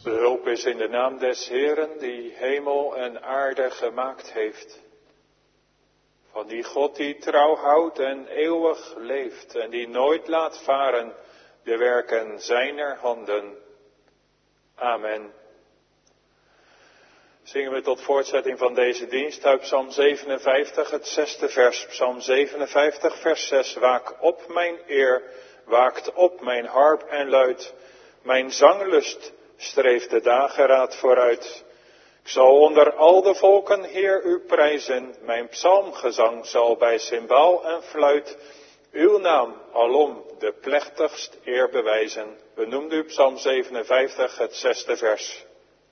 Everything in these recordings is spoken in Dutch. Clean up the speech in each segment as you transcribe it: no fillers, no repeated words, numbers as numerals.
Behulp is in de naam des Heeren die hemel en aarde gemaakt heeft. Van die God die trouw houdt en eeuwig leeft en die nooit laat varen de werken zijner handen. Amen. Zingen we tot voortzetting van deze dienst uit Psalm 57, het 6e vers. Psalm 57, vers 6. Waak op mijn eer, waakt op mijn harp en luid. Mijn zanglust streeft de dageraad vooruit. Ik zal onder al de volken Heer u prijzen. Mijn psalmgezang zal bij cymbaal en fluit uw naam alom de plechtigst eer bewijzen. We noemden u Psalm 57, het 6e vers.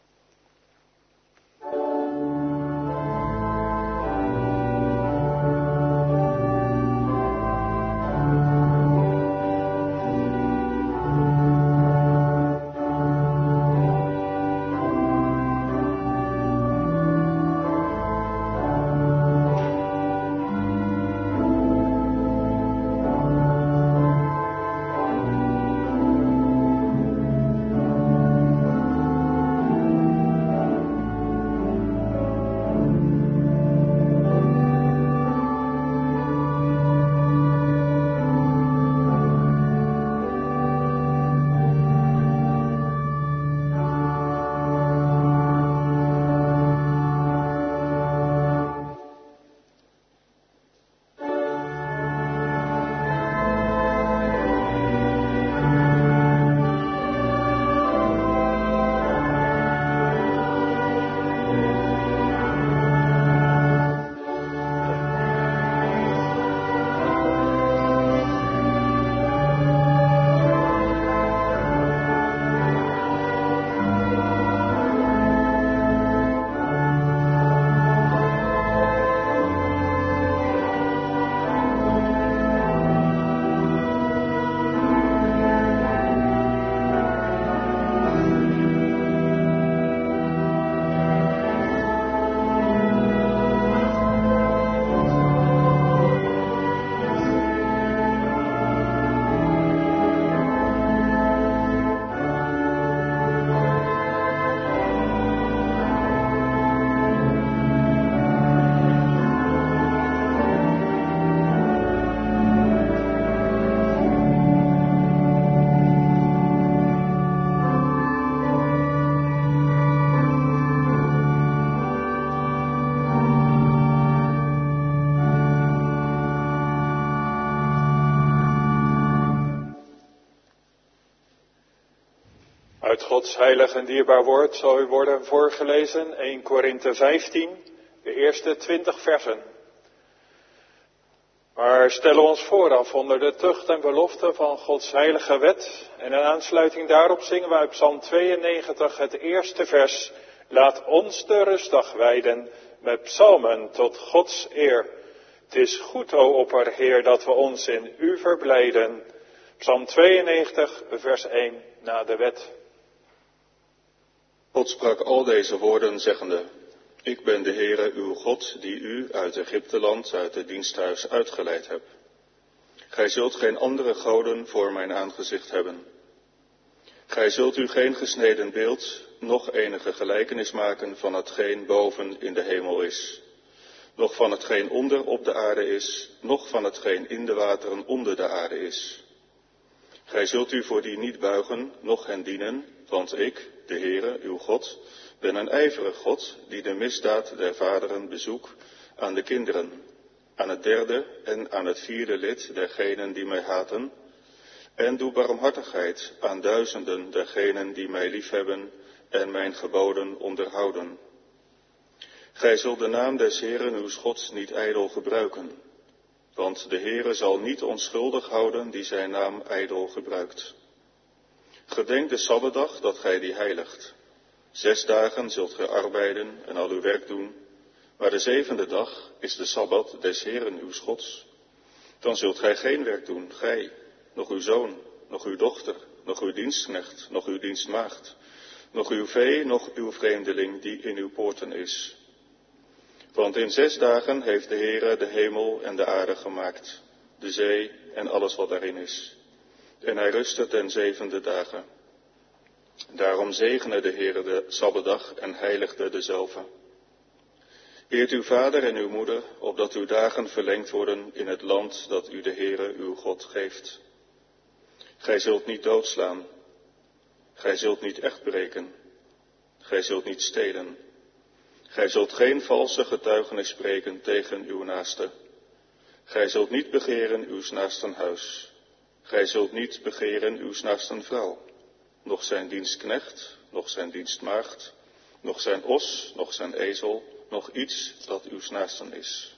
Uit Gods heilig en dierbaar woord zal u worden voorgelezen 1 Korinthe 15, de eerste 20 versen. Maar stellen ons vooraf onder de tucht en belofte van Gods heilige wet. En in aansluiting daarop zingen wij Psalm 92, het eerste vers. Laat ons de rustdag wijden met psalmen tot Gods eer. Het is goed, o opperheer, dat we ons in u verblijden. Psalm 92, vers 1, na de wet. God sprak al deze woorden zeggende: Ik ben de Heere uw God, die u uit Egypteland, uit het diensthuis uitgeleid heb. Gij zult geen andere goden voor mijn aangezicht hebben. Gij zult u geen gesneden beeld, noch enige gelijkenis maken van hetgeen boven in de hemel is, noch van hetgeen onder op de aarde is, noch van hetgeen in de wateren onder de aarde is. Gij zult u voor die niet buigen, noch hen dienen, want ik, de Heere, uw God, ben een ijverig God, die de misdaad der vaderen bezoek aan de kinderen, aan het derde en aan het vierde lid dergenen die mij haten, en doe barmhartigheid aan duizenden dergenen die mij liefhebben en mijn geboden onderhouden. Gij zult de naam des Heeren uws Gods niet ijdel gebruiken, want de Heere zal niet onschuldig houden die zijn naam ijdel gebruikt. Gedenk de Sabbatdag dat gij die heiligt. 6 dagen zult gij arbeiden en al uw werk doen, maar de 7e dag is de Sabbat des Heeren uws Gods. Dan zult gij geen werk doen, gij, nog uw zoon, nog uw dochter, nog uw dienstknecht, nog uw dienstmaagd, nog uw vee, nog uw vreemdeling die in uw poorten is. Want in 6 dagen heeft de Heere de hemel en de aarde gemaakt, de zee en alles wat daarin is. En hij rustte ten 7e dagen. Daarom zegene de Heere de Sabbatdag en heiligde dezelve. Eert uw vader en uw moeder, opdat uw dagen verlengd worden in het land dat u de Heere uw God geeft. Gij zult niet doodslaan. Gij zult niet echtbreken. Gij zult niet stelen. Gij zult geen valse getuigenis spreken tegen uw naaste. Gij zult niet begeren uws naasten huis. Gij zult niet begeren uws naasten vrouw, noch zijn dienstknecht, noch zijn dienstmaagd, noch zijn os, noch zijn ezel, noch iets dat uws naasten is.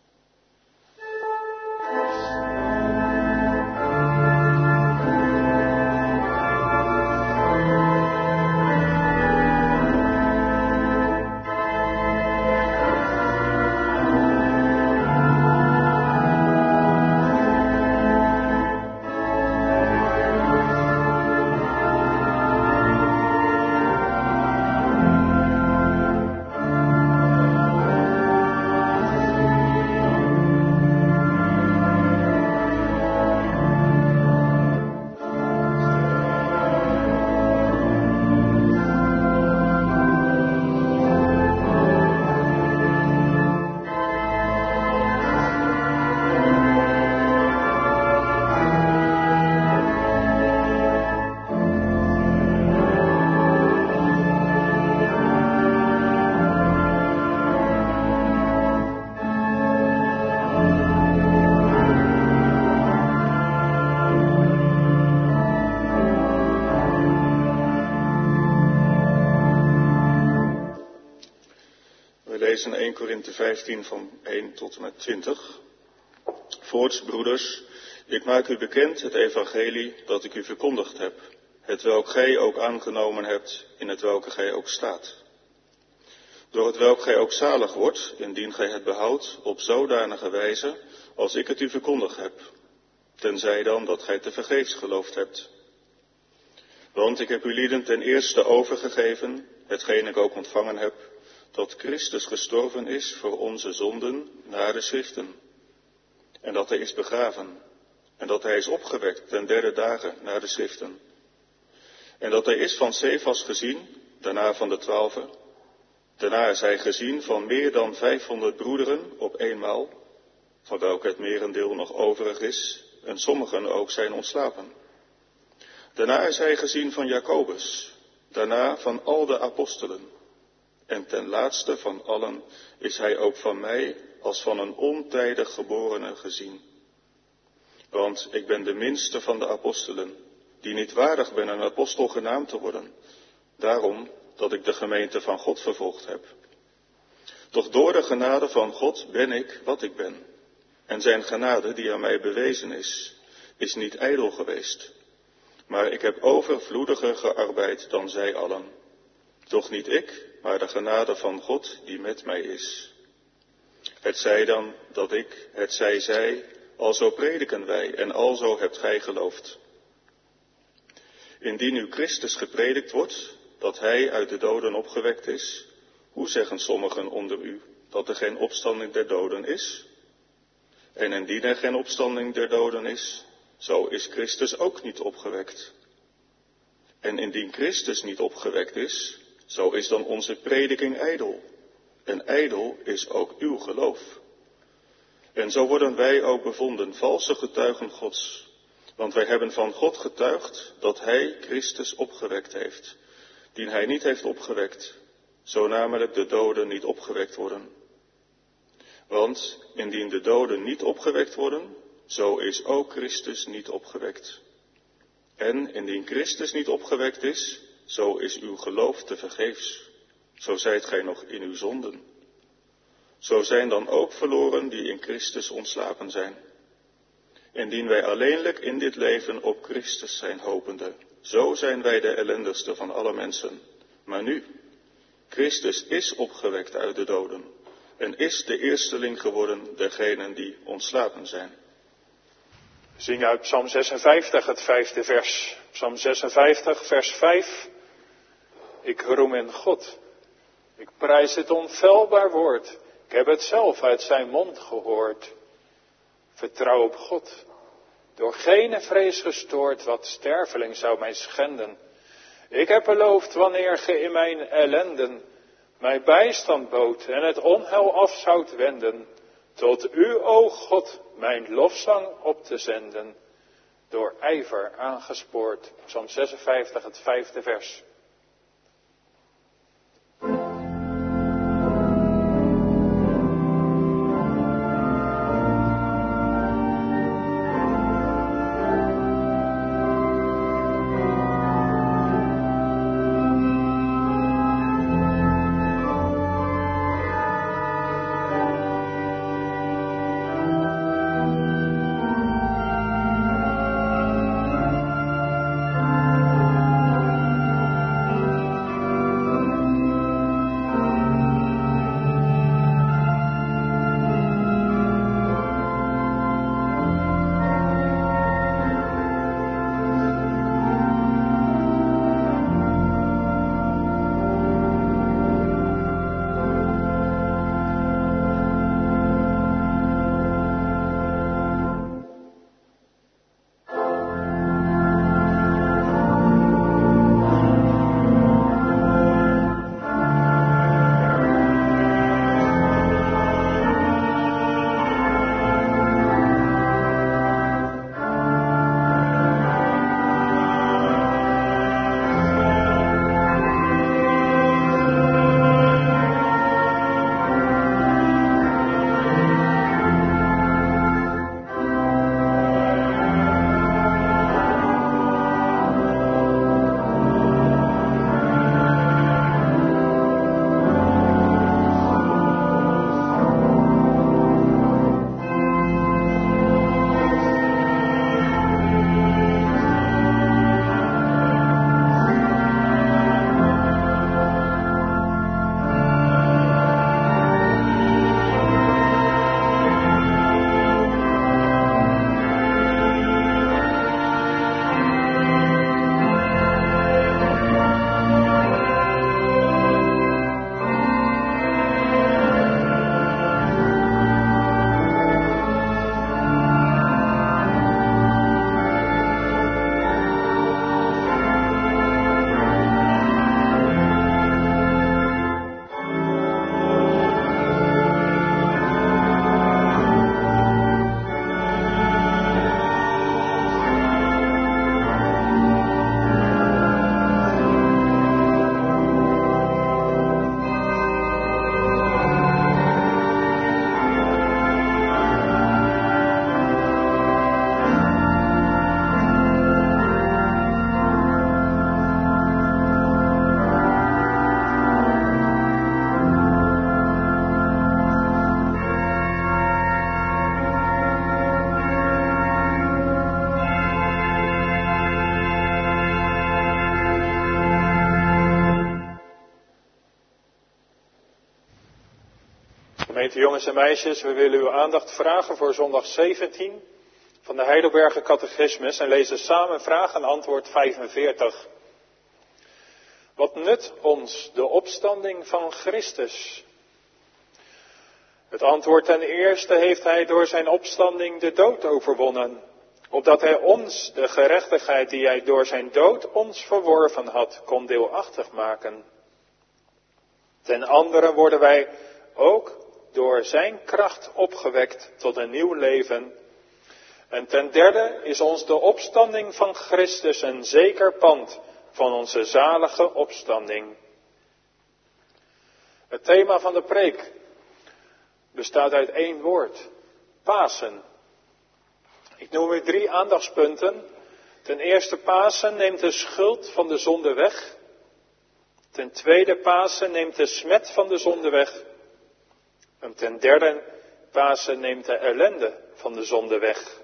lezen 1 Korinthe 15 van 1 tot en met 20. Voorts, broeders, ik maak u bekend het evangelie dat ik u verkondigd heb, hetwelk gij ook aangenomen hebt, in hetwelke gij ook staat. Door hetwelk gij ook zalig wordt, indien gij het behoudt, op zodanige wijze, als ik het u verkondigd heb, tenzij dan dat gij tevergeefs geloofd hebt. Want ik heb u lieden ten eerste overgegeven, hetgeen ik ook ontvangen heb, dat Christus gestorven is voor onze zonden naar de schriften. En dat hij is begraven. En dat hij is opgewekt ten derde dagen naar de schriften. En dat hij is van Cephas gezien, daarna van de 12. Daarna is hij gezien van meer dan 500 broederen op eenmaal, van welke het merendeel nog overig is, en sommigen ook zijn ontslapen. Daarna is hij gezien van Jacobus, daarna van al de apostelen. En ten laatste van allen is hij ook van mij als van een ontijdig geborene gezien. Want ik ben de minste van de apostelen, die niet waardig ben een apostel genaamd te worden. Daarom dat ik de gemeente van God vervolgd heb. Doch door de genade van God ben ik wat ik ben. En zijn genade die aan mij bewezen is niet ijdel geweest. Maar ik heb overvloediger gearbeid dan zij allen. Doch niet ik, maar de genade van God die met mij is. Het zij dan dat ik, het zij zij, alzo prediken wij en alzo hebt gij geloofd. Indien nu Christus gepredikt wordt, dat hij uit de doden opgewekt is, hoe zeggen sommigen onder u dat er geen opstanding der doden is? En indien er geen opstanding der doden is, zo is Christus ook niet opgewekt. En indien Christus niet opgewekt is, zo is dan onze prediking ijdel. En ijdel is ook uw geloof. En zo worden wij ook bevonden valse getuigen Gods. Want wij hebben van God getuigd dat hij Christus opgewekt heeft, dien hij niet heeft opgewekt, zo namelijk de doden niet opgewekt worden. Want indien de doden niet opgewekt worden, zo is ook Christus niet opgewekt. En indien Christus niet opgewekt is, zo is uw geloof tevergeefs. Zo zijt gij nog in uw zonden. Zo zijn dan ook verloren die in Christus ontslapen zijn. Indien wij alleenlijk in dit leven op Christus zijn hopende, zo zijn wij de ellendigste van alle mensen. Maar nu, Christus is opgewekt uit de doden en is de eersteling geworden dergenen die ontslapen zijn. We zingen uit Psalm 56, het 5e vers. Psalm 56, vers 5. Ik roem in God. Ik prijs het onfeilbaar woord. Ik heb het zelf uit zijn mond gehoord. Vertrouw op God. Door geen vrees gestoord, wat sterveling zou mij schenden. Ik heb beloofd wanneer ge in mijn ellenden mij bijstand bood en het onheil af zoudt wenden, tot u, o God, mijn lofzang op te zenden, door ijver aangespoord. Psalm 56, het 5e vers. Gemeente jongens en meisjes, we willen uw aandacht vragen voor zondag 17 van de Heidelberger Catechismus en lezen samen vraag en antwoord 45. Wat nut ons de opstanding van Christus? Het antwoord ten eerste heeft hij door zijn opstanding de dood overwonnen, opdat hij ons de gerechtigheid die hij door zijn dood ons verworven had, kon deelachtig maken. Ten andere worden wij ook door zijn kracht opgewekt tot een nieuw leven. En ten derde is ons de opstanding van Christus een zeker pand van onze zalige opstanding. Het thema van de preek bestaat uit één woord: Pasen. Ik noem u 3 aandachtspunten. Ten eerste, Pasen neemt de schuld van de zonde weg. Ten tweede, Pasen neemt de smet van de zonde weg. En ten derde, Pasen neemt de ellende van de zonde weg.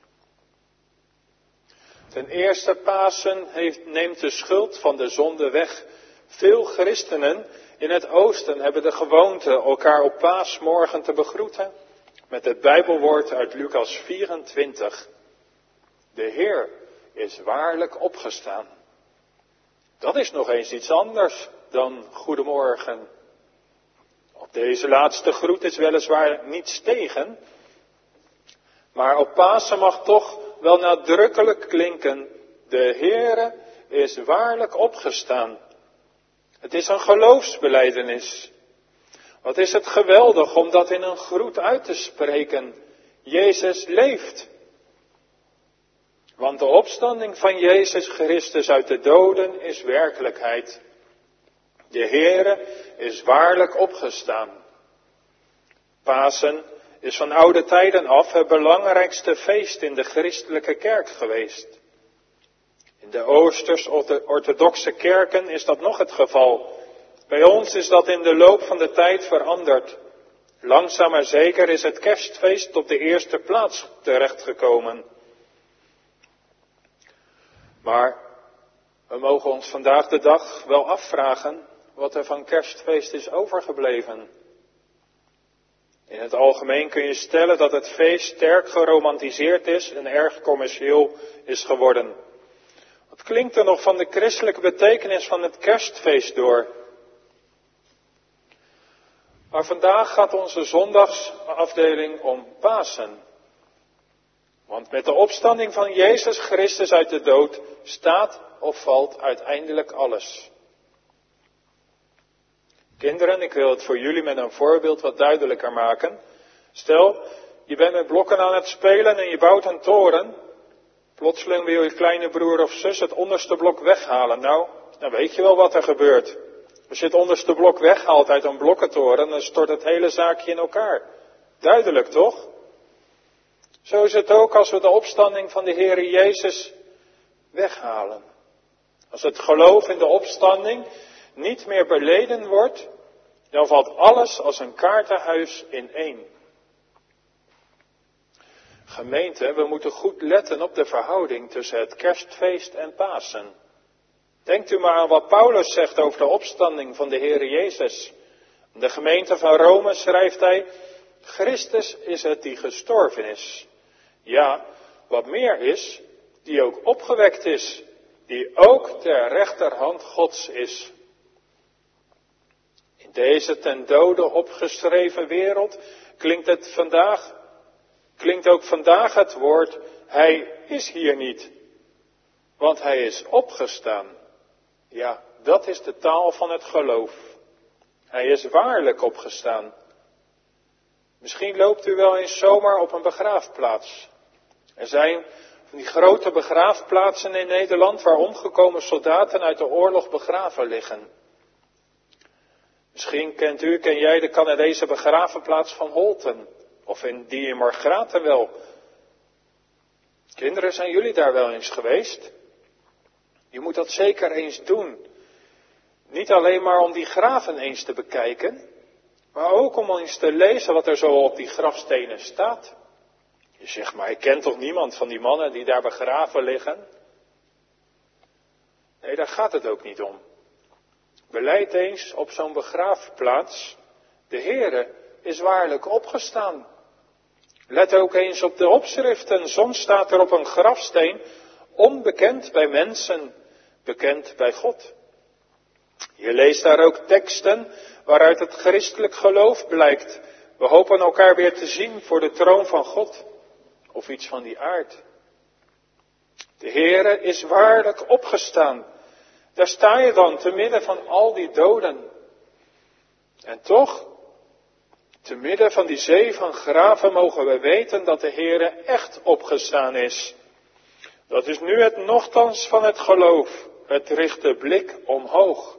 Ten eerste, Pasen neemt de schuld van de zonde weg. Veel christenen in het oosten hebben de gewoonte elkaar op paasmorgen te begroeten met het Bijbelwoord uit Lucas 24. De Heer is waarlijk opgestaan. Dat is nog eens iets anders dan goedemorgen. Op deze laatste groet is weliswaar niets tegen, maar op Pasen mag toch wel nadrukkelijk klinken: de Heere is waarlijk opgestaan. Het is een geloofsbelijdenis. Wat is het geweldig om dat in een groet uit te spreken. Jezus leeft. Want de opstanding van Jezus Christus uit de doden is werkelijkheid. De Heere is waarlijk opgestaan. Pasen is van oude tijden af het belangrijkste feest in de christelijke kerk geweest. In de Oosters-orthodoxe kerken is dat nog het geval. Bij ons is dat in de loop van de tijd veranderd. Langzaam maar zeker is het kerstfeest op de eerste plaats terechtgekomen. Maar we mogen ons vandaag de dag wel afvragen wat er van kerstfeest is overgebleven. In het algemeen kun je stellen dat het feest sterk geromantiseerd is en erg commercieel is geworden. Wat klinkt er nog van de christelijke betekenis van het kerstfeest door? Maar vandaag gaat onze zondagsafdeling om Pasen. Want met de opstanding van Jezus Christus uit de dood staat of valt uiteindelijk alles. Kinderen, ik wil het voor jullie met een voorbeeld wat duidelijker maken. Stel, je bent met blokken aan het spelen en je bouwt een toren. Plotseling wil je kleine broer of zus het onderste blok weghalen. Nou, dan weet je wel wat er gebeurt. Als je het onderste blok weghaalt uit een blokkentoren, dan stort het hele zaakje in elkaar. Duidelijk, toch? Zo is het ook als we de opstanding van de Heere Jezus weghalen. Als het geloof in de opstanding niet meer beleden wordt, dan valt alles als een kaartenhuis ineen. Gemeente, we moeten goed letten op de verhouding tussen het kerstfeest en Pasen. Denkt u maar aan wat Paulus zegt over de opstanding van de Heere Jezus. De gemeente van Rome schrijft hij, Christus is het die gestorven is. Ja, wat meer is, die ook opgewekt is, die ook ter rechterhand Gods is. In deze ten dode opgeschreven wereld klinkt ook vandaag het woord, hij is hier niet, want hij is opgestaan. Ja, dat is de taal van het geloof. Hij is waarlijk opgestaan. Misschien loopt u wel eens zomaar op een begraafplaats. Er zijn van die grote begraafplaatsen in Nederland waar omgekomen soldaten uit de oorlog begraven liggen. Misschien ken jij de Canadese begraafplaats van Holten. Of die in Margraten wel. Kinderen, zijn jullie daar wel eens geweest? Je moet dat zeker eens doen. Niet alleen maar om die graven eens te bekijken, maar ook om eens te lezen wat er zo op die grafstenen staat. Je zegt, maar ik ken toch niemand van die mannen die daar begraven liggen? Nee, daar gaat het ook niet om. Beleid eens op zo'n begraafplaats, de Heere is waarlijk opgestaan. Let ook eens op de opschriften. Soms staat er op een grafsteen, onbekend bij mensen, bekend bij God. Je leest daar ook teksten waaruit het christelijk geloof blijkt. We hopen elkaar weer te zien voor de troon van God. Of iets van die aard. De Heere is waarlijk opgestaan. Daar sta je dan, te midden van al die doden. En toch, te midden van die zee van graven mogen we weten dat de Heere echt opgestaan is. Dat is nu het nochtans van het geloof. Het richt de blik omhoog.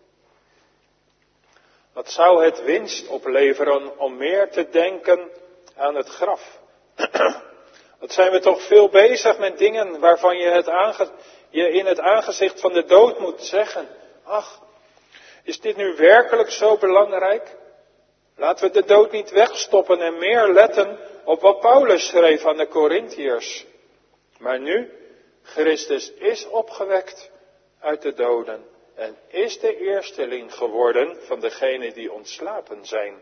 Wat zou het winst opleveren om meer te denken aan het graf? Wat zijn we toch veel bezig met dingen waarvan je in het aangezicht van de dood moet zeggen. Ach, is dit nu werkelijk zo belangrijk? Laten we de dood niet wegstoppen en meer letten op wat Paulus schreef aan de Korintiërs. Maar nu, Christus is opgewekt uit de doden en is de eersteling geworden van degenen die ontslapen zijn.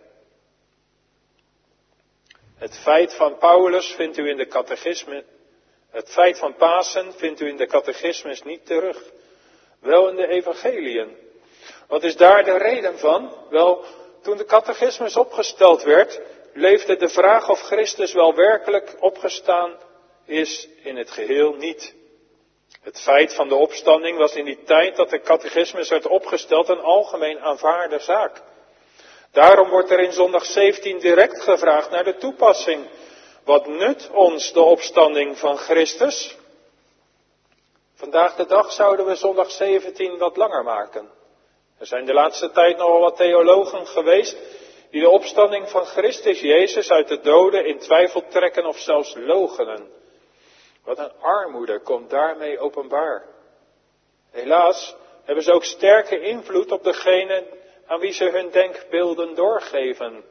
Het feit van Paulus vindt u in de catechisme. Het feit van Pasen vindt u in de catechismus niet terug. Wel in de evangeliën. Wat is daar de reden van? Wel, toen de catechismus opgesteld werd, leefde de vraag of Christus wel werkelijk opgestaan is in het geheel niet. Het feit van de opstanding was in die tijd dat de catechismus werd opgesteld een algemeen aanvaarde zaak. Daarom wordt er in zondag 17 direct gevraagd naar de toepassing. Wat nut ons de opstanding van Christus? Vandaag de dag zouden we zondag 17 wat langer maken. Er zijn de laatste tijd nogal wat theologen geweest die de opstanding van Christus Jezus uit de doden in twijfel trekken of zelfs loochenen. Wat een armoede komt daarmee openbaar. Helaas hebben ze ook sterke invloed op degene aan wie ze hun denkbeelden doorgeven.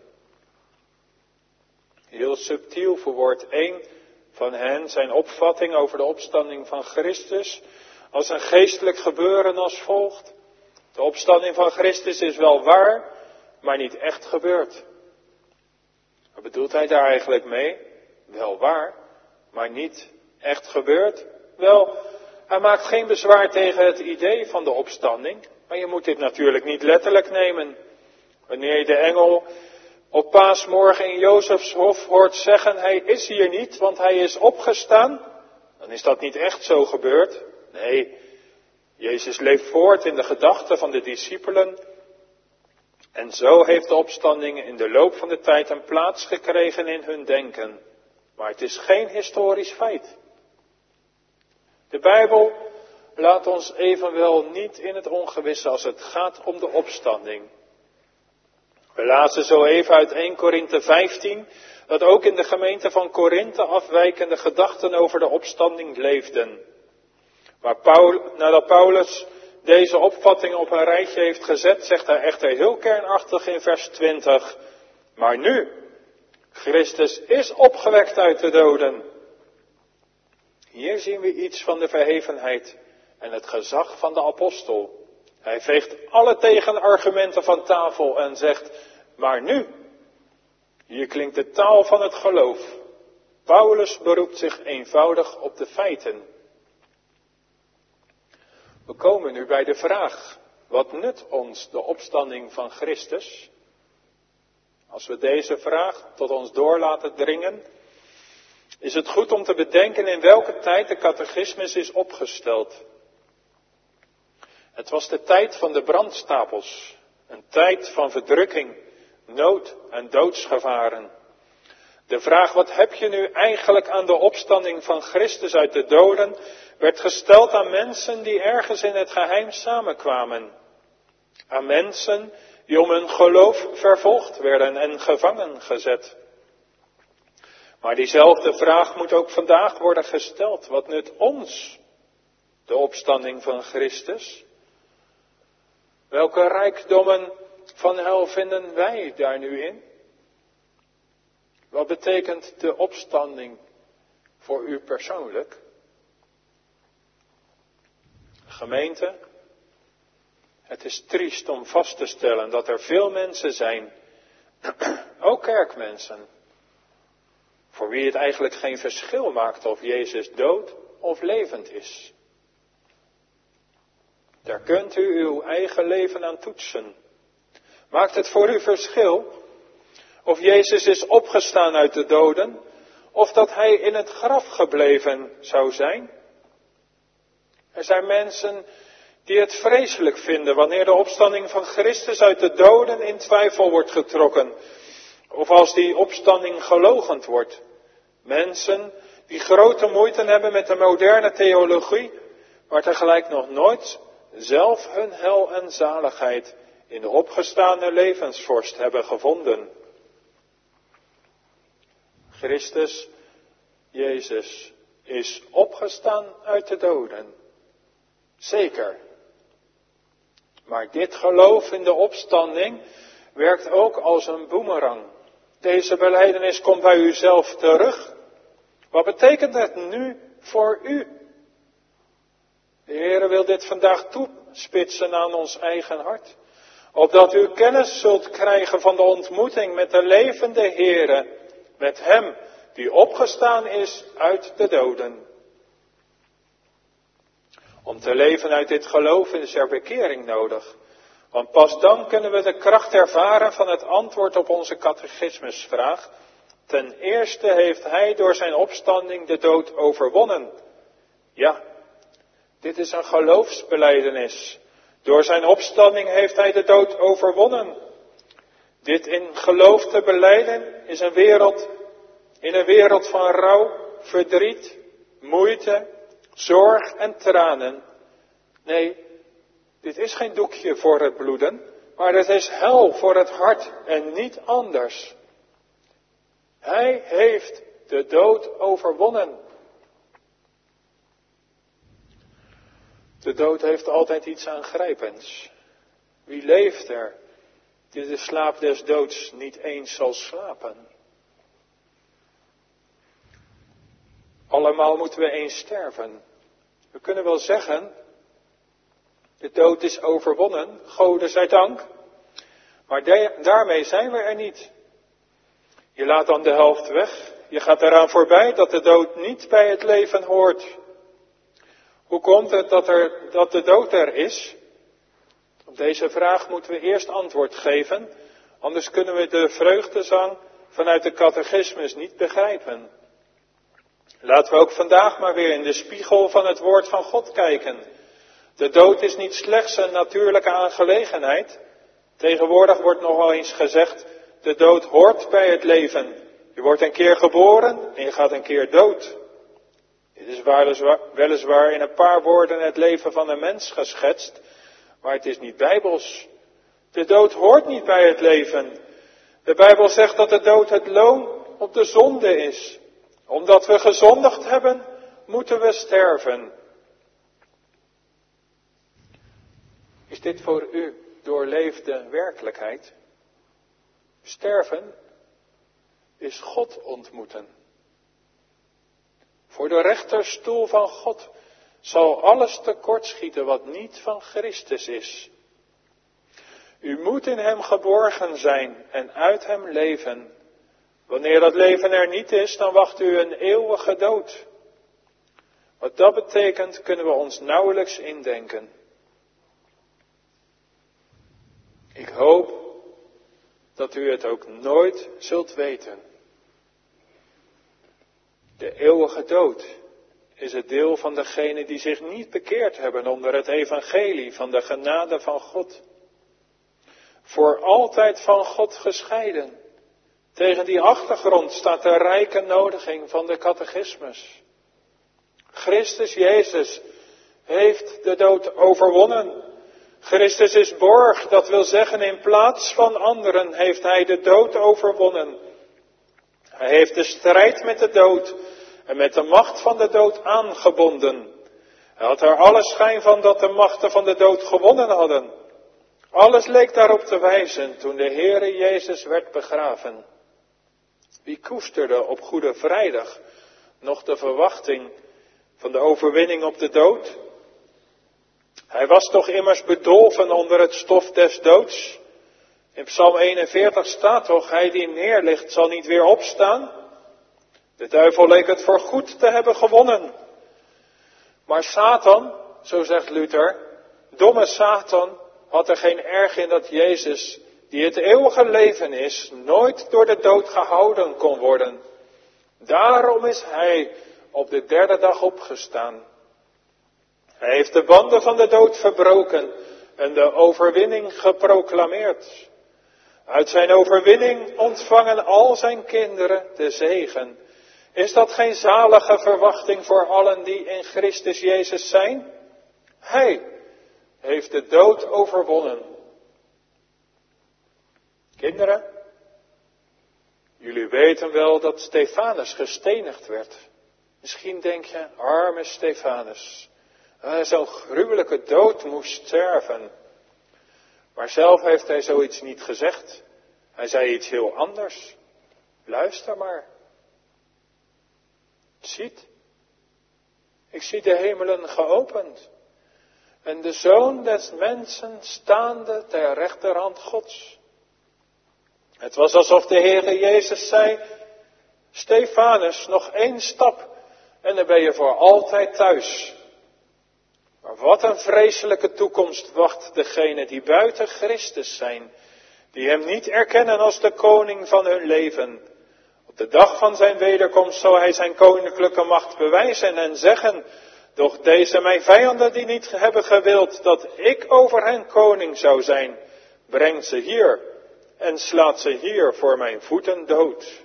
Heel subtiel verwoordt een van hen zijn opvatting over de opstanding van Christus als een geestelijk gebeuren als volgt. De opstanding van Christus is wel waar, maar niet echt gebeurd. Wat bedoelt hij daar eigenlijk mee? Wel waar, maar niet echt gebeurd? Wel, hij maakt geen bezwaar tegen het idee van de opstanding, maar je moet dit natuurlijk niet letterlijk nemen. Wanneer je de engel op paasmorgen in Jozefs hof hoort zeggen, hij is hier niet, want hij is opgestaan, dan is dat niet echt zo gebeurd. Nee, Jezus leeft voort in de gedachten van de discipelen. En zo heeft de opstanding in de loop van de tijd een plaats gekregen in hun denken. Maar het is geen historisch feit. De Bijbel laat ons evenwel niet in het ongewisse als het gaat om de opstanding. We lazen zo even uit 1 Korinthe 15 dat ook in de gemeente van Korinthe afwijkende gedachten over de opstanding leefden. Maar nadat Paulus deze opvatting op een rijtje heeft gezet, zegt hij echter heel kernachtig in vers 20. Maar nu, Christus is opgewekt uit de doden. Hier zien we iets van de verhevenheid en het gezag van de apostel. Hij veegt alle tegenargumenten van tafel en zegt, maar nu. Hier klinkt de taal van het geloof. Paulus beroept zich eenvoudig op de feiten. We komen nu bij de vraag, wat nut ons de opstanding van Christus? Als we deze vraag tot ons door laten dringen, is het goed om te bedenken in welke tijd de catechismus is opgesteld. Het was de tijd van de brandstapels, een tijd van verdrukking, nood en doodsgevaren. De vraag, wat heb je nu eigenlijk aan de opstanding van Christus uit de doden, werd gesteld aan mensen die ergens in het geheim samenkwamen. Aan mensen die om hun geloof vervolgd werden en gevangen gezet. Maar diezelfde vraag moet ook vandaag worden gesteld. Wat nut ons de opstanding van Christus? Welke rijkdommen van hel vinden wij daar nu in? Wat betekent de opstanding voor u persoonlijk? Gemeente, het is triest om vast te stellen dat er veel mensen zijn, ook kerkmensen, voor wie het eigenlijk geen verschil maakt of Jezus dood of levend is. Daar kunt u uw eigen leven aan toetsen. Maakt het voor u verschil of Jezus is opgestaan uit de doden of dat hij in het graf gebleven zou zijn? Er zijn mensen die het vreselijk vinden wanneer de opstanding van Christus uit de doden in twijfel wordt getrokken. Of als die opstanding geloochend wordt. Mensen die grote moeite hebben met de moderne theologie, maar tegelijk nog nooit zelf hun hel en zaligheid in de opgestane levensvorst hebben gevonden. Christus, Jezus, is opgestaan uit de doden. Zeker. Maar dit geloof in de opstanding werkt ook als een boemerang. Deze belijdenis komt bij u zelf terug. Wat betekent het nu voor u? De Heere wil dit vandaag toespitsen aan ons eigen hart. Opdat u kennis zult krijgen van de ontmoeting met de levende Heere. Met Hem die opgestaan is uit de doden. Om te leven uit dit geloof is er bekering nodig. Want pas dan kunnen we de kracht ervaren van het antwoord op onze catechismusvraag. Ten eerste heeft Hij door zijn opstanding de dood overwonnen. Ja, Dit is een geloofsbelijdenis. Door zijn opstanding heeft hij de dood overwonnen. Dit in geloof te belijden is in een wereld van rouw, verdriet, moeite, zorg en tranen. Nee, dit is geen doekje voor het bloeden, maar het is hel voor het hart en niet anders. Hij heeft de dood overwonnen. De dood heeft altijd iets aangrijpends. Wie leeft er die de slaap des doods niet eens zal slapen? Allemaal moeten we eens sterven. We kunnen wel zeggen, de dood is overwonnen, Gode zij dank. Maar daarmee zijn we er niet. Je laat dan de helft weg. Je gaat eraan voorbij dat de dood niet bij het leven hoort. Hoe komt het dat de dood er is? Op deze vraag moeten we eerst antwoord geven. Anders kunnen we de vreugdezang vanuit de catechismus niet begrijpen. Laten we ook vandaag maar weer in de spiegel van het woord van God kijken. De dood is niet slechts een natuurlijke aangelegenheid. Tegenwoordig wordt nogal eens gezegd, de dood hoort bij het leven. Je wordt een keer geboren en je gaat een keer dood. Dit is weliswaar in een paar woorden het leven van een mens geschetst, maar het is niet bijbels. De dood hoort niet bij het leven. De Bijbel zegt dat de dood het loon op de zonde is. Omdat we gezondigd hebben, moeten we sterven. Is dit voor u doorleefde werkelijkheid? Sterven is God ontmoeten. Voor de rechterstoel van God zal alles tekortschieten wat niet van Christus is. U moet in hem geborgen zijn en uit hem leven. Wanneer dat leven er niet is, dan wacht u een eeuwige dood. Wat dat betekent, kunnen we ons nauwelijks indenken. Ik hoop dat u het ook nooit zult weten. De eeuwige dood is het deel van degenen die zich niet bekeerd hebben onder het evangelie van de genade van God. Voor altijd van God gescheiden. Tegen die achtergrond staat de rijke nodiging van de catechismus. Christus Jezus heeft de dood overwonnen. Christus is borg, dat wil zeggen in plaats van anderen heeft hij de dood overwonnen. Hij heeft de strijd met de dood en met de macht van de dood aangebonden. Hij had er alle schijn van dat de machten van de dood gewonnen hadden. Alles leek daarop te wijzen toen de Heere Jezus werd begraven. Wie koesterde op Goede Vrijdag nog de verwachting van de overwinning op de dood? Hij was toch immers bedolven onder het stof des doods? In Psalm 41 staat toch, hij die neerligt zal niet weer opstaan? De duivel leek het voor goed te hebben gewonnen. Maar Satan, zo zegt Luther, domme Satan, had er geen erg in dat Jezus, die het eeuwige leven is, nooit door de dood gehouden kon worden. Daarom is hij op de derde dag opgestaan. Hij heeft de banden van de dood verbroken en de overwinning geproclameerd. Uit zijn overwinning ontvangen al zijn kinderen de zegen. Is dat geen zalige verwachting voor allen die in Christus Jezus zijn? Hij heeft de dood overwonnen. Kinderen, jullie weten wel dat Stefanus gestenigd werd. Misschien denk je, arme Stefanus, zo'n gruwelijke dood moest sterven. Maar zelf heeft hij zoiets niet gezegd. Hij zei iets heel anders. Luister maar. Ziet, ik zie de hemelen geopend en de Zoon des mensen staande ter rechterhand Gods. Het was alsof de Heere Jezus zei, Stefanus, nog 1 stap en dan ben je voor altijd thuis. Maar wat een vreselijke toekomst wacht degenen die buiten Christus zijn, die hem niet erkennen als de koning van hun leven. Op de dag van zijn wederkomst zal hij zijn koninklijke macht bewijzen en zeggen, Doch deze mijn vijanden die niet hebben gewild dat ik over hen koning zou zijn, brengt ze hier en slaat ze hier voor mijn voeten dood.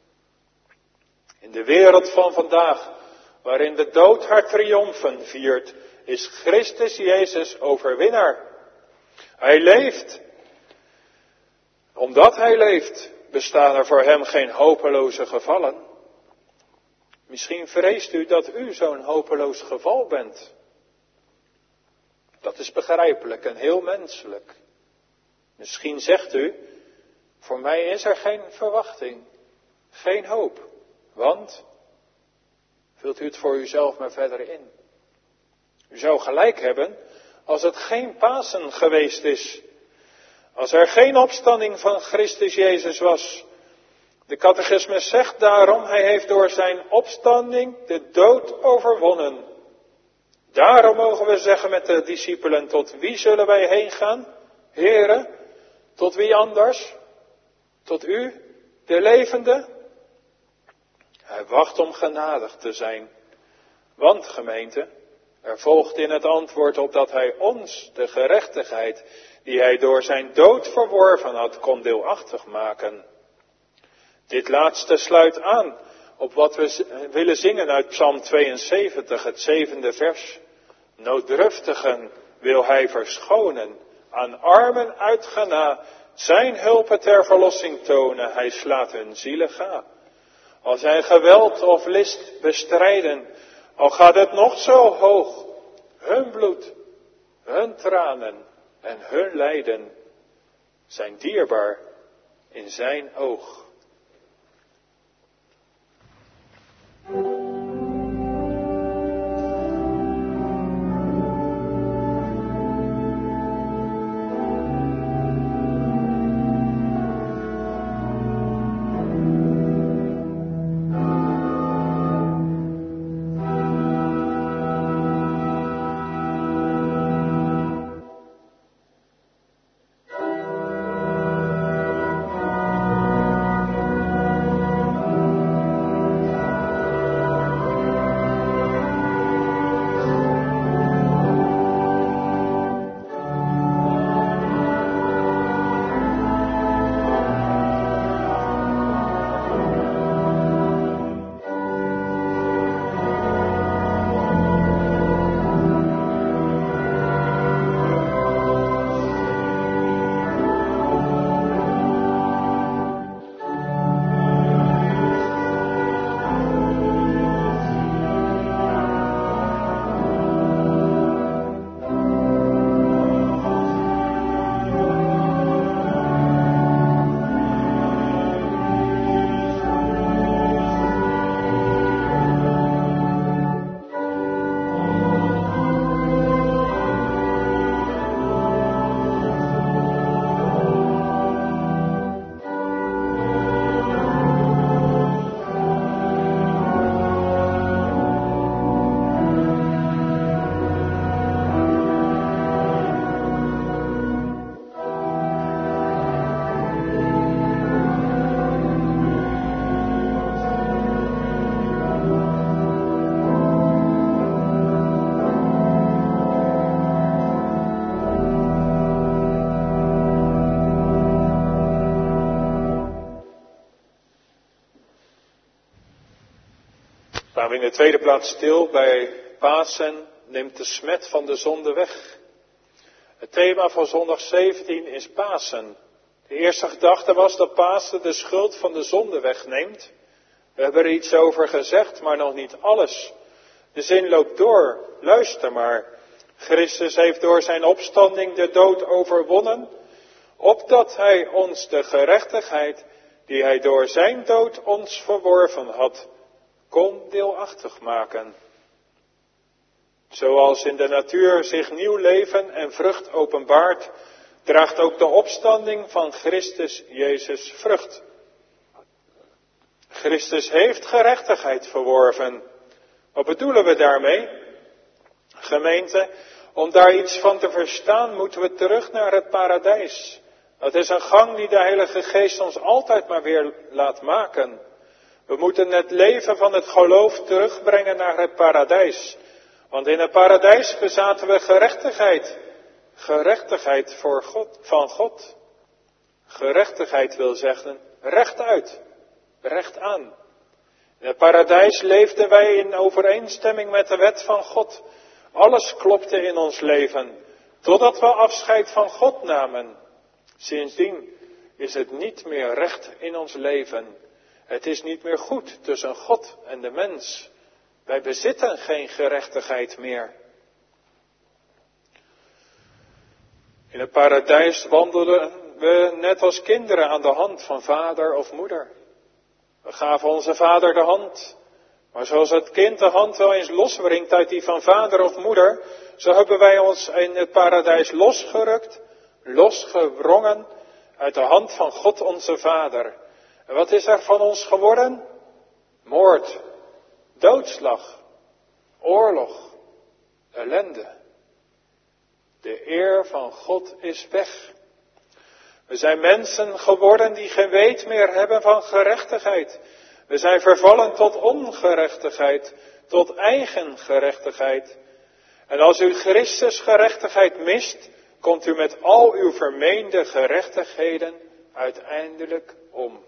In de wereld van vandaag, waarin de dood haar triomfen viert, is Christus Jezus overwinnaar. Hij leeft. Omdat hij leeft, bestaan er voor hem geen hopeloze gevallen. Misschien vreest u dat u zo'n hopeloos geval bent. Dat is begrijpelijk en heel menselijk. Misschien zegt u, voor mij is er geen verwachting, geen hoop. Want, vult u het voor uzelf maar verder in. U zou gelijk hebben als het geen Pasen geweest is. Als er geen opstanding van Christus Jezus was. De catechismus zegt daarom, hij heeft door zijn opstanding de dood overwonnen. Daarom mogen we zeggen met de discipelen, tot wie zullen wij heen gaan? Here, tot wie anders? Tot u, de levende? Hij wacht om genadig te zijn. Want, gemeente, er volgt in het antwoord op dat hij ons, de gerechtigheid, die hij door zijn dood verworven had, kon deelachtig maken. Dit laatste sluit aan op wat we willen zingen uit Psalm 72, het 7e vers. Nooddruftigen wil hij verschonen, aan armen uitgena, zijn hulpen ter verlossing tonen, hij slaat hun zielen ga. Als hij geweld of list bestrijden, al gaat het nog zo hoog, hun bloed, hun tranen en hun lijden zijn dierbaar in zijn oog. Staan we in de tweede plaats stil bij Pasen, neemt de smet van de zonde weg. Het thema van zondag 17 is Pasen. De eerste gedachte was dat Pasen de schuld van de zonde wegneemt. We hebben er iets over gezegd, maar nog niet alles. De zin loopt door, luister maar. Christus heeft door zijn opstanding de dood overwonnen, opdat hij ons de gerechtigheid die hij door zijn dood ons verworven had, kon deelachtig maken. Zoals in de natuur zich nieuw leven en vrucht openbaart, draagt ook de opstanding van Christus Jezus vrucht. Christus heeft gerechtigheid verworven. Wat bedoelen we daarmee? Gemeente, om daar iets van te verstaan moeten we terug naar het paradijs. Dat is een gang die de Heilige Geest ons altijd maar weer laat maken. We moeten het leven van het geloof terugbrengen naar het paradijs. Want in het paradijs bezaten we gerechtigheid. Gerechtigheid van God. Gerechtigheid wil zeggen rechtuit, recht aan. In het paradijs leefden wij in overeenstemming met de wet van God. Alles klopte in ons leven, totdat we afscheid van God namen. Sindsdien is het niet meer recht in ons leven. Het is niet meer goed tussen God en de mens. Wij bezitten geen gerechtigheid meer. In het paradijs wandelen we net als kinderen aan de hand van vader of moeder. We gaven onze vader de hand. Maar zoals het kind de hand wel eens loswringt uit die van vader of moeder, zo hebben wij ons in het paradijs losgerukt, losgewrongen uit de hand van God onze Vader. En wat is er van ons geworden? Moord, doodslag, oorlog, ellende. De eer van God is weg. We zijn mensen geworden die geen weet meer hebben van gerechtigheid. We zijn vervallen tot ongerechtigheid, tot eigen gerechtigheid. En als u Christus gerechtigheid mist, komt u met al uw vermeende gerechtigheden uiteindelijk om.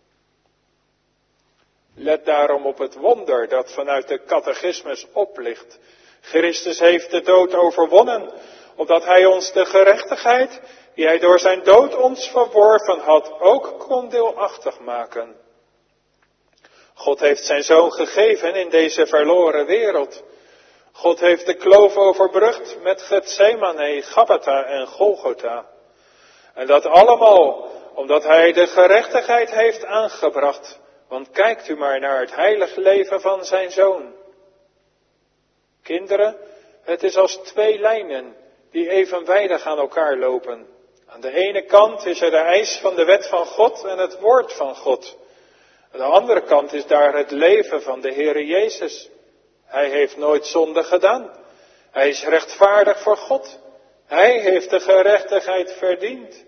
Let daarom op het wonder dat vanuit de catechismus oplicht. Christus heeft de dood overwonnen, opdat hij ons de gerechtigheid, die hij door zijn dood ons verworven had, ook kon deelachtig maken. God heeft zijn zoon gegeven in deze verloren wereld. God heeft de kloof overbrugd met Getsemane, Gabbatha en Golgotha. En dat allemaal omdat hij de gerechtigheid heeft aangebracht. Want kijkt u maar naar het heilig leven van zijn zoon. Kinderen, het is als twee lijnen die evenwijdig aan elkaar lopen. Aan de ene kant is er de eis van de wet van God en het woord van God. Aan de andere kant is daar het leven van de Heere Jezus. Hij heeft nooit zonde gedaan. Hij is rechtvaardig voor God. Hij heeft de gerechtigheid verdiend.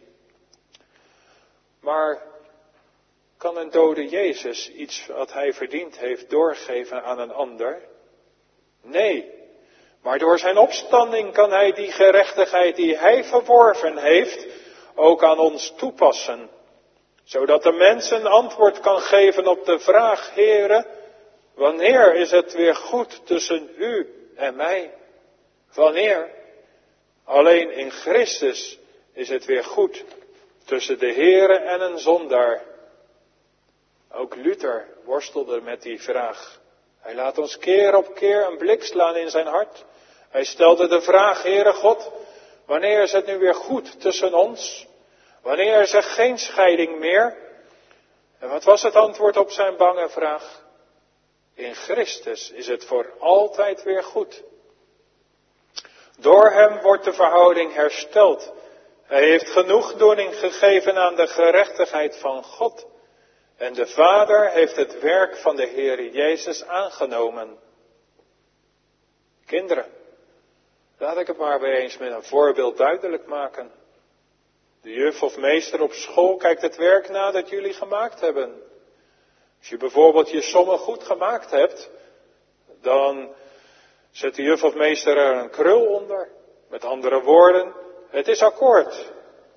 Maar kan een dode Jezus iets wat hij verdiend heeft doorgeven aan een ander? Nee. Maar door zijn opstanding kan hij die gerechtigheid die hij verworven heeft ook aan ons toepassen. Zodat de mens een antwoord kan geven op de vraag, Heere, wanneer is het weer goed tussen u en mij? Wanneer? Alleen in Christus is het weer goed tussen de Heere en een zondaar. Ook Luther worstelde met die vraag. Hij laat ons keer op keer een blik slaan in zijn hart. Hij stelde de vraag, Heere God, wanneer is het nu weer goed tussen ons? Wanneer is er geen scheiding meer? En wat was het antwoord op zijn bange vraag? In Christus is het voor altijd weer goed. Door hem wordt de verhouding hersteld. Hij heeft genoegdoening gegeven aan de gerechtigheid van God. En de Vader heeft het werk van de Heere Jezus aangenomen. Kinderen, laat ik het maar weer eens met een voorbeeld duidelijk maken. De juf of meester op school kijkt het werk na dat jullie gemaakt hebben. Als je bijvoorbeeld je sommen goed gemaakt hebt, dan zet de juf of meester er een krul onder. Met andere woorden, het is akkoord.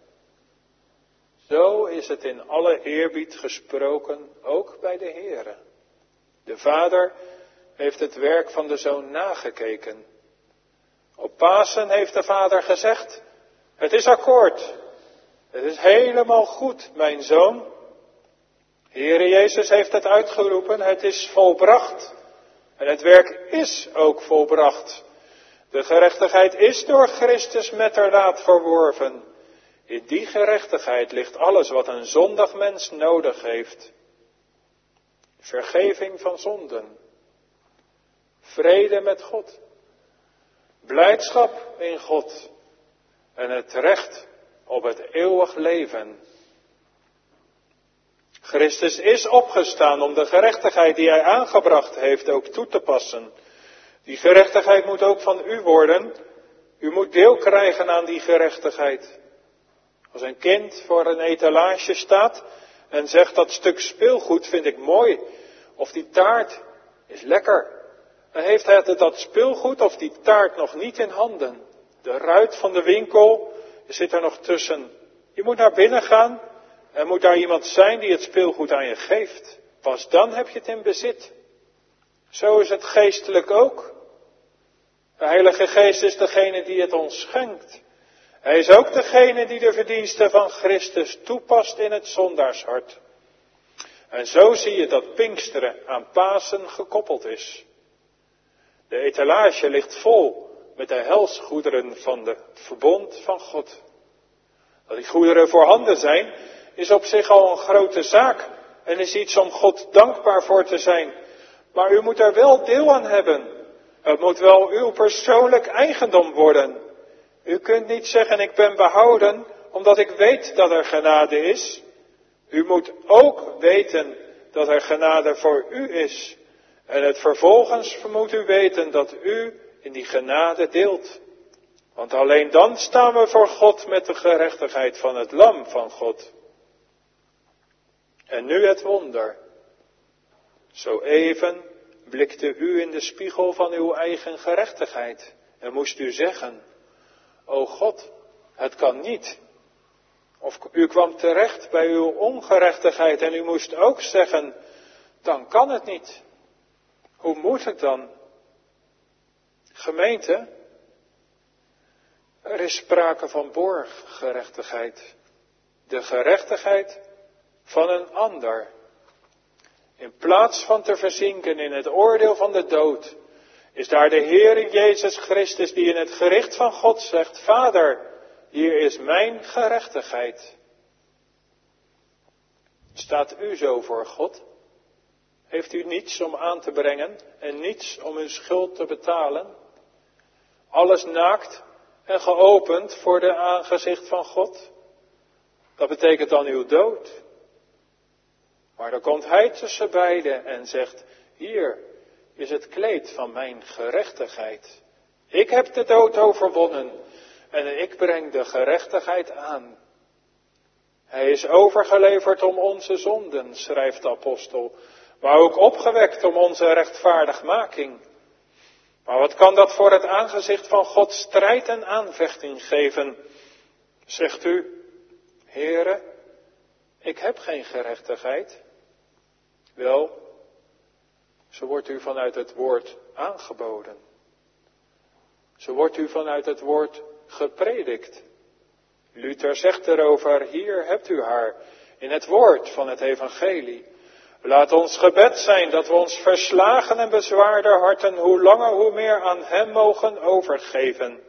Zo is het in alle eerbied gesproken, ook bij de Heere. De Vader heeft het werk van de Zoon nagekeken. Op Pasen heeft de Vader gezegd, het is akkoord. Het is helemaal goed, mijn Zoon. Heere Jezus heeft het uitgeroepen, het is volbracht. En het werk is ook volbracht. De gerechtigheid is door Christus metterdaad verworven. In die gerechtigheid ligt alles wat een zondig mens nodig heeft. Vergeving van zonden. Vrede met God. Blijdschap in God. En het recht op het eeuwig leven. Christus is opgestaan om de gerechtigheid die hij aangebracht heeft ook toe te passen. Die gerechtigheid moet ook van u worden. U moet deel krijgen aan die gerechtigheid. Als een kind voor een etalage staat en zegt dat stuk speelgoed vind ik mooi. Of die taart is lekker. Dan heeft hij dat speelgoed of die taart nog niet in handen. De ruit van de winkel zit er nog tussen. Je moet naar binnen gaan. Er moet daar iemand zijn die het speelgoed aan je geeft. Pas dan heb je het in bezit. Zo is het geestelijk ook. De Heilige Geest is degene die het ons schenkt. Hij is ook degene die de verdiensten van Christus toepast in het zondaarshart. En zo zie je dat Pinksteren aan Pasen gekoppeld is. De etalage ligt vol met de helsgoederen van het verbond van God. Dat die goederen voorhanden zijn, is op zich al een grote zaak en is iets om God dankbaar voor te zijn. Maar u moet er wel deel aan hebben. Het moet wel uw persoonlijk eigendom worden. U kunt niet zeggen, ik ben behouden, omdat ik weet dat er genade is. U moet ook weten dat er genade voor u is. En het vervolgens moet u weten dat u in die genade deelt. Want alleen dan staan we voor God met de gerechtigheid van het lam van God. En nu het wonder. Zo even blikte u in de spiegel van uw eigen gerechtigheid. En moest u zeggen, o God, het kan niet. Of u kwam terecht bij uw ongerechtigheid en u moest ook zeggen, dan kan het niet. Hoe moet het dan? Gemeente, er is sprake van borggerechtigheid. De gerechtigheid van een ander. In plaats van te verzinken in het oordeel van de dood, is daar de Heer Jezus Christus die in het gericht van God zegt, Vader, hier is mijn gerechtigheid. Staat u zo voor God? Heeft u niets om aan te brengen en niets om uw schuld te betalen? Alles naakt en geopend voor de aangezicht van God? Dat betekent dan uw dood. Maar dan komt hij tussen beiden en zegt, hier is het kleed van mijn gerechtigheid. Ik heb de dood overwonnen en ik breng de gerechtigheid aan. Hij is overgeleverd om onze zonden, schrijft de apostel, maar ook opgewekt om onze rechtvaardigmaking. Maar wat kan dat voor het aangezicht van God strijd en aanvechting geven? Zegt u, Heere, ik heb geen gerechtigheid. Wel, zo wordt u vanuit het woord aangeboden. Zo wordt u vanuit het woord gepredikt. Luther zegt erover, hier hebt u haar, in het woord van het evangelie. Laat ons gebed zijn dat we ons verslagen en bezwaarde harten hoe langer hoe meer aan hem mogen overgeven.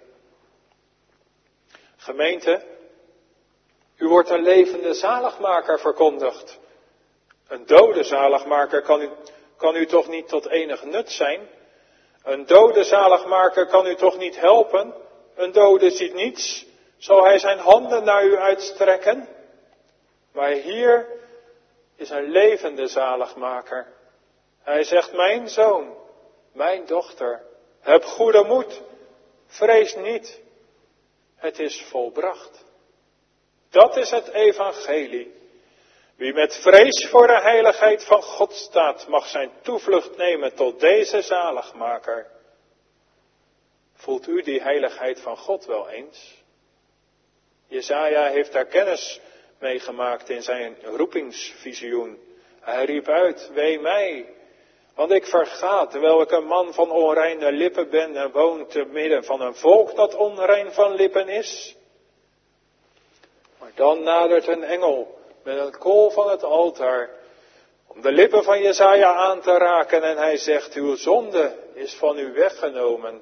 Gemeente, u wordt een levende zaligmaker verkondigd. Een dode zaligmaker kan u toch niet tot enig nut zijn? Een dode zaligmaker kan u toch niet helpen? Een dode ziet niets. Zal hij zijn handen naar u uitstrekken? Maar hier is een levende zaligmaker. Hij zegt, mijn zoon, mijn dochter, heb goede moed. Vrees niet. Het is volbracht. Dat is het evangelie. Wie met vrees voor de heiligheid van God staat, mag zijn toevlucht nemen tot deze zaligmaker. Voelt u die heiligheid van God wel eens? Jesaja heeft daar kennis mee gemaakt in zijn roepingsvisioen. Hij riep uit, wee mij, want ik verga, terwijl ik een man van onreine lippen ben en woon te midden van een volk dat onrein van lippen is. Maar dan nadert een engel met een kool van het altaar om de lippen van Jesaja aan te raken en hij zegt, uw zonde is van u weggenomen.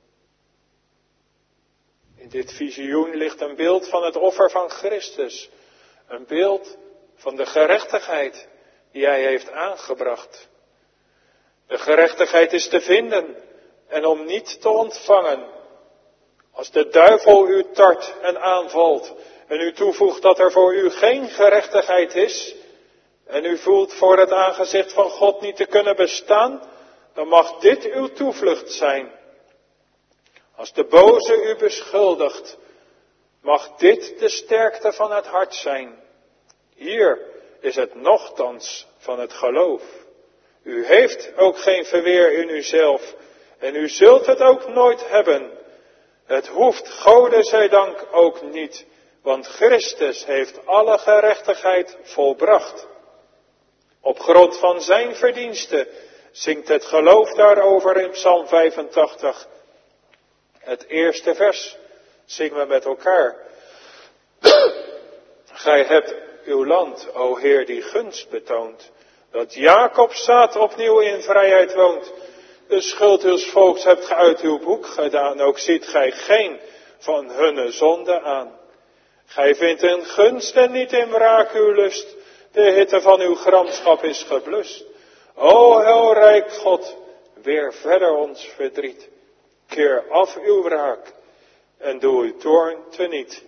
In dit visioen ligt een beeld van het offer van Christus. Een beeld van de gerechtigheid die hij heeft aangebracht. De gerechtigheid is te vinden en om niet te ontvangen. Als de duivel u tart en aanvalt en u toevoegt dat er voor u geen gerechtigheid is en u voelt voor het aangezicht van God niet te kunnen bestaan, dan mag dit uw toevlucht zijn. Als de boze u beschuldigt, mag dit de sterkte van het hart zijn. Hier is het nochtans van het geloof. U heeft ook geen verweer in uzelf, En u zult het ook nooit hebben. Het hoeft, Gode zij dank, ook niet. Want Christus heeft alle gerechtigheid volbracht. Op grond van zijn verdiensten zingt het geloof daarover in Psalm 85. Het eerste vers zingen we met elkaar. Gij hebt uw land, o Heer, die gunst betoont. Dat Jacob's zaad opnieuw in vrijheid woont. De schuld uws volks hebt ge uit uw boek gedaan. Ook ziet gij geen van hunne zonde aan. Gij vindt in gunst en niet in wraak uw lust. De hitte van uw gramschap is geblust. O heilrijk God, weer verder ons verdriet. Keer af uw wraak en doe uw toorn teniet.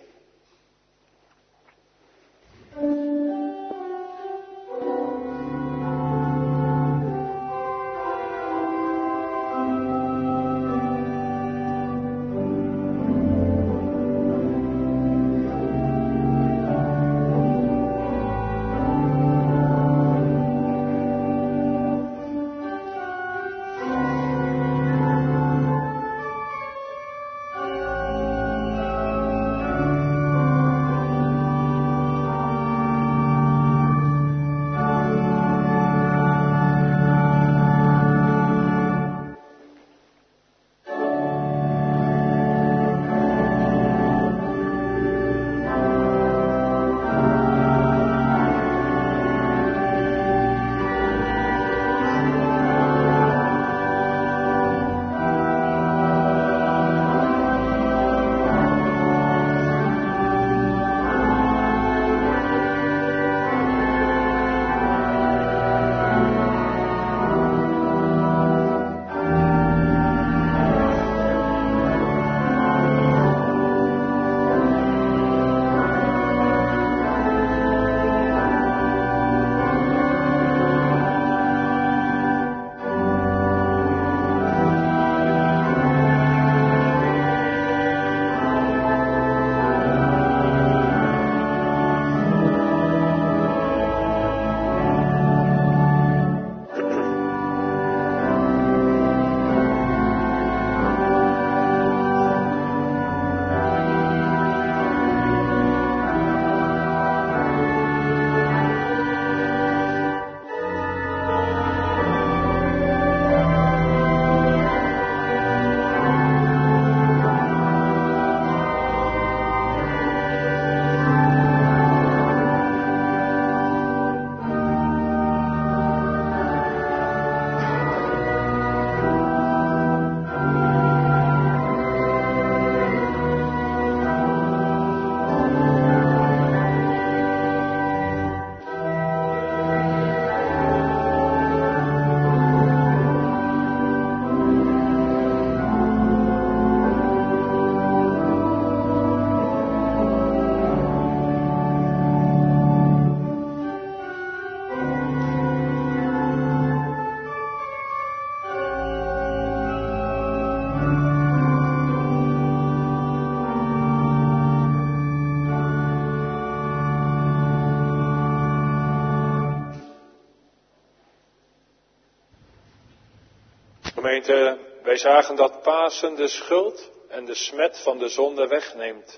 Gemeente, wij zagen dat Pasen de schuld en de smet van de zonde wegneemt.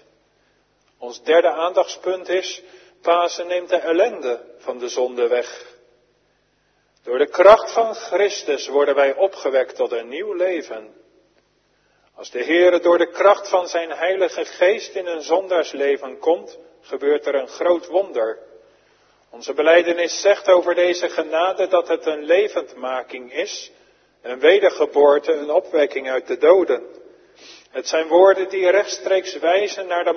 Ons derde aandachtspunt is, Pasen neemt de ellende van de zonde weg. Door de kracht van Christus worden wij opgewekt tot een nieuw leven. Als de Heere door de kracht van zijn Heilige Geest in een zondaarsleven komt, gebeurt er een groot wonder. Onze belijdenis zegt over deze genade dat het een levendmaking is, een wedergeboorte, een opwekking uit de doden. Het zijn woorden die rechtstreeks wijzen naar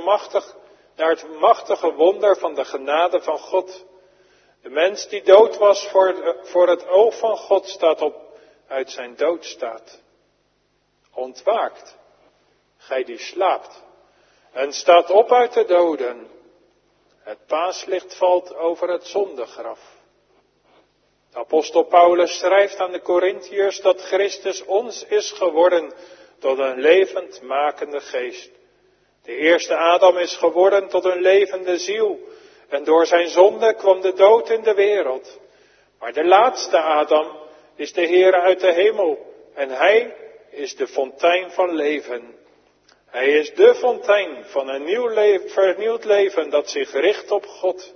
het machtige wonder van de genade van God. De mens die dood was voor het oog van God staat op uit zijn doodstaat. Ontwaakt, gij die slaapt, en staat op uit de doden. Het paaslicht valt over het zondegraf. De apostel Paulus schrijft aan de Korintiërs dat Christus ons is geworden tot een levendmakende geest. De eerste Adam is geworden tot een levende ziel. En door zijn zonde kwam de dood in de wereld. Maar de laatste Adam is de Heere uit de hemel. En hij is de fontein van leven. Hij is de fontein van een vernieuwd leven dat zich richt op God.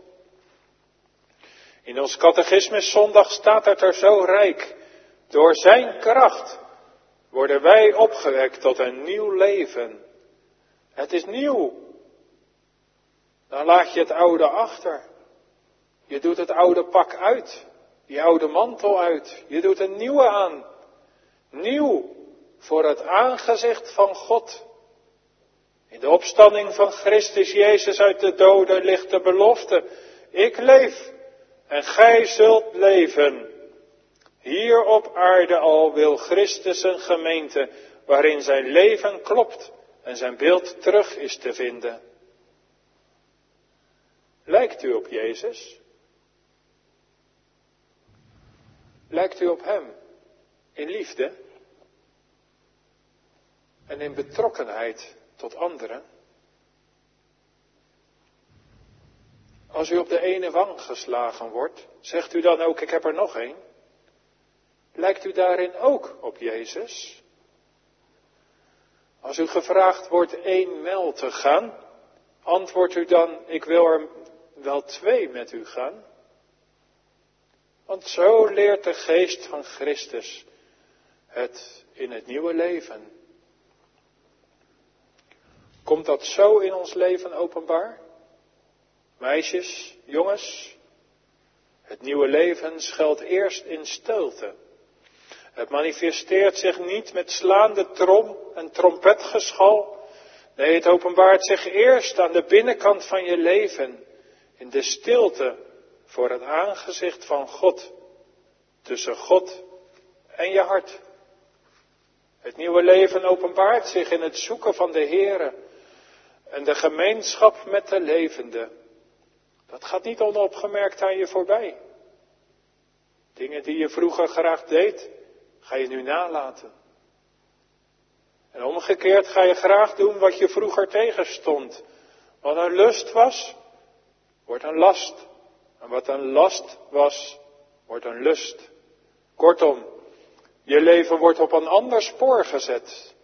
In ons catechismus zondag staat het er zo rijk. Door zijn kracht worden wij opgewekt tot een nieuw leven. Het is nieuw. Dan laat je het oude achter. Je doet het oude pak uit. Die oude mantel uit. Je doet een nieuwe aan. Nieuw voor het aangezicht van God. In de opstanding van Christus Jezus uit de doden ligt de belofte. Ik leef en gij zult leven. Hier op aarde al wil Christus een gemeente waarin zijn leven klopt en zijn beeld terug is te vinden. Lijkt u op Jezus? Lijkt u op hem in liefde en in betrokkenheid tot anderen? Als u op de ene wang geslagen wordt, zegt u dan ook, ik heb er nog één? Lijkt u daarin ook op Jezus? Als u gevraagd wordt 1 mijl te gaan, antwoordt u dan, ik wil er wel 2 met u gaan? Want zo leert de geest van Christus het in het nieuwe leven. Komt dat zo in ons leven openbaar? Meisjes, jongens, het nieuwe leven schuilt eerst in stilte. Het manifesteert zich niet met slaande trom en trompetgeschal. Nee, het openbaart zich eerst aan de binnenkant van je leven, in de stilte voor het aangezicht van God, tussen God en je hart. Het nieuwe leven openbaart zich in het zoeken van de Heere en de gemeenschap met de levende. Dat gaat niet onopgemerkt aan je voorbij. Dingen die je vroeger graag deed, ga je nu nalaten. En omgekeerd ga je graag doen wat je vroeger tegenstond. Wat een lust was, wordt een last. En wat een last was, wordt een lust. Kortom, je leven wordt op een ander spoor gezet.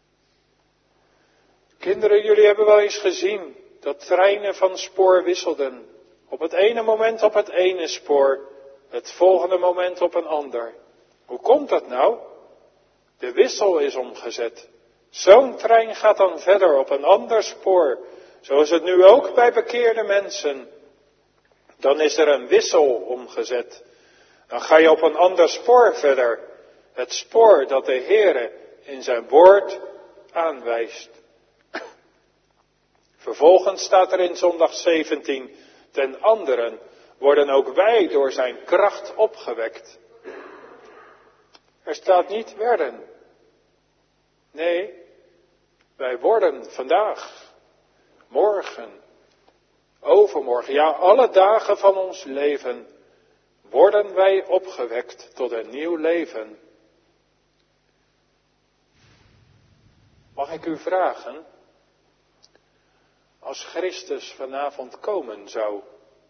Kinderen, jullie hebben wel eens gezien dat treinen van spoor wisselden. Op het ene moment op het ene spoor, het volgende moment op een ander. Hoe komt dat nou? De wissel is omgezet. Zo'n trein gaat dan verder op een ander spoor. Zo is het nu ook bij bekeerde mensen. Dan is er een wissel omgezet. Dan ga je op een ander spoor verder. Het spoor dat de Heere in zijn woord aanwijst. Vervolgens staat er in zondag 17, ten anderen worden ook wij door zijn kracht opgewekt. Er staat niet werden. Nee, wij worden vandaag, morgen, overmorgen, ja alle dagen van ons leven, worden wij opgewekt tot een nieuw leven. Mag ik u vragen, als Christus vanavond komen zou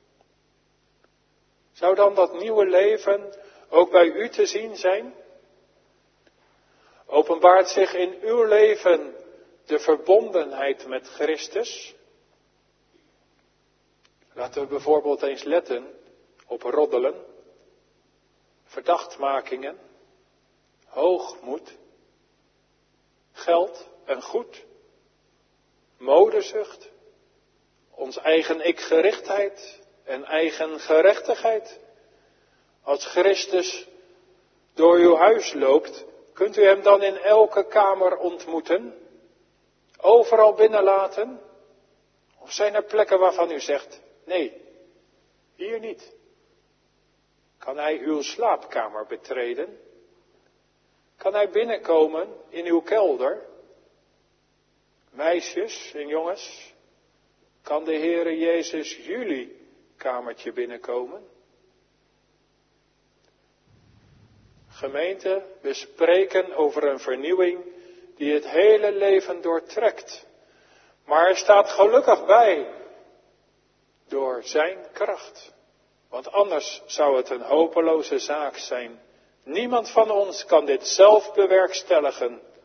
dan dat nieuwe leven ook bij u te zien zijn? Openbaart zich in uw leven de verbondenheid met Christus? Laten we bijvoorbeeld eens letten op roddelen, verdachtmakingen, hoogmoed, geld en goed, modezucht, ons eigen ikgerichtheid en eigen gerechtigheid. Als Christus door uw huis loopt, kunt u hem dan in elke kamer ontmoeten? Overal binnenlaten? Of zijn er plekken waarvan u zegt, nee, hier niet? Kan hij uw slaapkamer betreden? Kan hij binnenkomen in uw kelder? Meisjes en jongens, kan de Heere Jezus jullie kamertje binnenkomen? Gemeente, we spreken over een vernieuwing die het hele leven doortrekt. Maar er staat gelukkig bij, door zijn kracht. Want anders zou het een hopeloze zaak zijn. Niemand van ons kan dit zelf bewerkstelligen.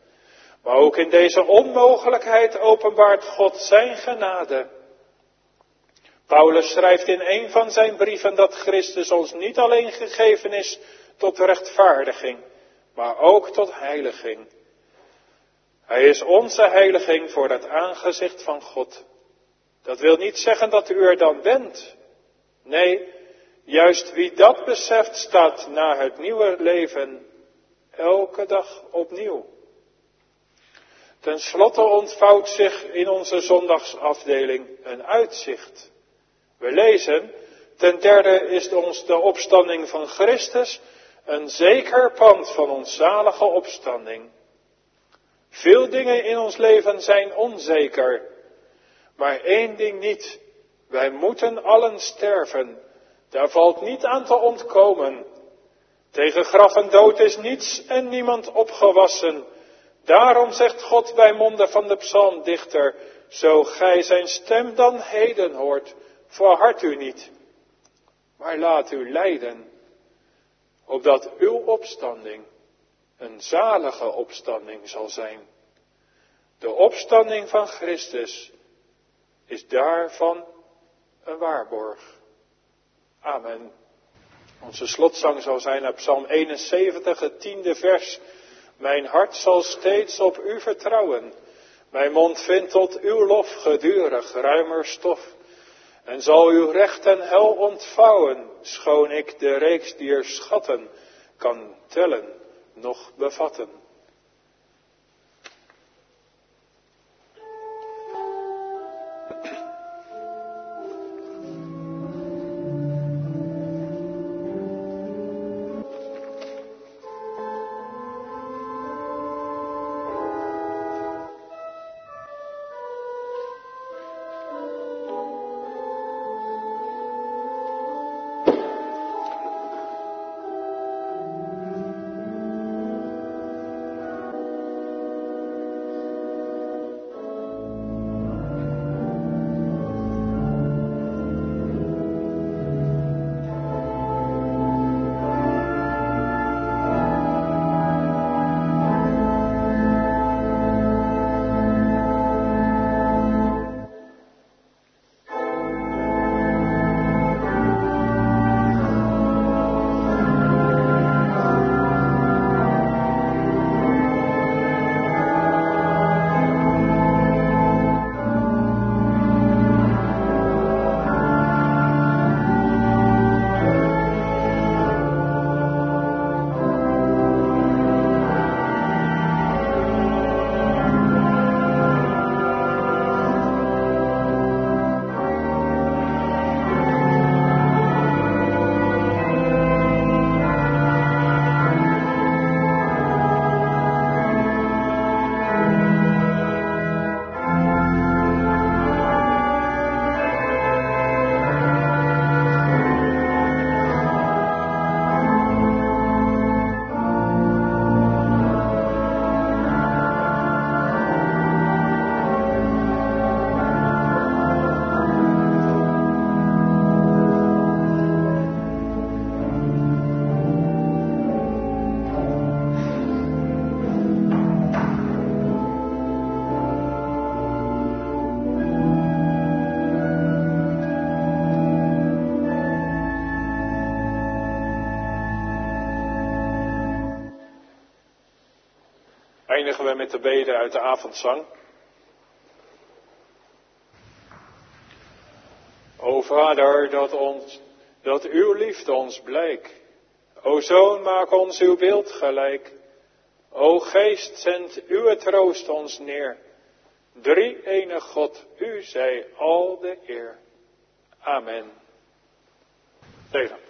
Maar ook in deze onmogelijkheid openbaart God zijn genade. Paulus schrijft in een van zijn brieven dat Christus ons niet alleen gegeven is tot rechtvaardiging, maar ook tot heiliging. Hij is onze heiliging voor het aangezicht van God. Dat wil niet zeggen dat u er dan bent. Nee, juist wie dat beseft staat na het nieuwe leven elke dag opnieuw. Ten slotte ontvouwt zich in onze zondagsafdeling een uitzicht. We lezen, ten derde is ons de opstanding van Christus een zeker pand van ons zalige opstanding. Veel dingen in ons leven zijn onzeker, maar één ding niet. Wij moeten allen sterven. Daar valt niet aan te ontkomen. Tegen graf en dood is niets en niemand opgewassen. Daarom zegt God bij monde van de psalmdichter, zo gij zijn stem dan heden hoort, verhard u niet, maar laat u leiden, opdat uw opstanding een zalige opstanding zal zijn. De opstanding van Christus is daarvan een waarborg. Amen. Onze slotzang zal zijn uit Psalm 71, het 10e vers. Mijn hart zal steeds op u vertrouwen. Mijn mond vindt tot uw lof gedurig ruimer stof. En zal uw recht en hel ontvouwen, schoon ik de reeks dier schatten kan tellen, nog bevatten. Eindigen we met de bede uit de avondzang. O Vader, dat uw liefde ons blijk. O Zoon, maak ons uw beeld gelijk. O Geest, zend uw troost ons neer. Drie-enige God, u zij al de eer. Amen. Tegen.